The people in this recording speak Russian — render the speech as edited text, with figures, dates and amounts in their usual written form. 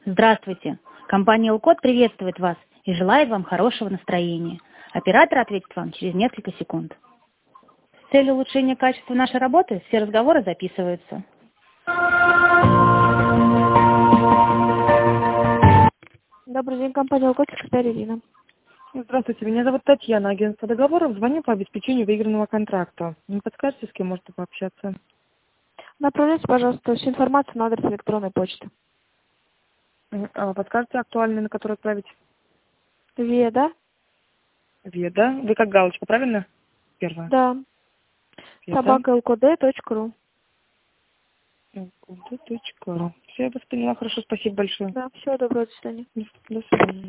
Здравствуйте. Компания УКОД приветствует вас и желает вам хорошего настроения. Оператор ответит вам через несколько секунд. С целью улучшения качества нашей работы все разговоры записываются. Добрый день, компания УКОД, секретарь Ирина. Здравствуйте, меня зовут Татьяна, агентство договоров. Звоню по обеспечению выигранного контракта. Не подскажете, с кем можно пообщаться? Направляйте, пожалуйста, всю информацию на адрес электронной почты. Подскажете актуальный, на который отправить? Веда? Веда. Вы как галочка, правильно? Первая. Да. @lkd.ru. Все, я вас поняла. Хорошо, спасибо большое. Да, всего доброго, до свидания. До свидания.